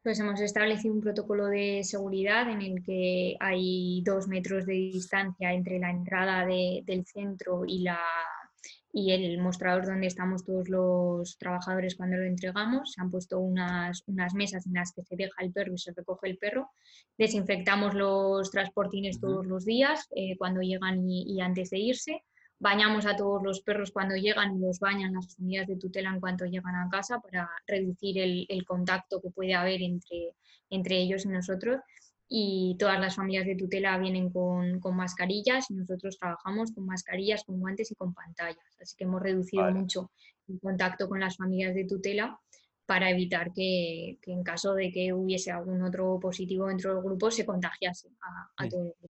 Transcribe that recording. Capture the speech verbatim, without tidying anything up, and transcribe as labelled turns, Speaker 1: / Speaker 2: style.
Speaker 1: Pues hemos establecido un protocolo de seguridad en el que hay dos metros de distancia entre la entrada de- del centro y, la, y el mostrador donde estamos todos los trabajadores cuando lo entregamos. Se han puesto unas, unas mesas en las que se deja el perro y se recoge el perro. Desinfectamos los transportines
Speaker 2: Ujú.
Speaker 1: todos los días, eh, cuando llegan y, y antes de irse. Bañamos a todos los perros cuando llegan y los bañan las unidades de tutela en cuanto llegan a casa para reducir el, el contacto que puede haber entre, entre ellos y nosotros. Y todas las familias de tutela vienen con, con mascarillas y nosotros trabajamos con mascarillas, con guantes y con pantallas. Así que hemos reducido
Speaker 2: Vale.
Speaker 1: mucho el contacto con las familias de tutela para evitar que, que en caso de que hubiese algún otro positivo dentro del grupo se contagiase a, a
Speaker 2: Mm.
Speaker 1: todo el grupo.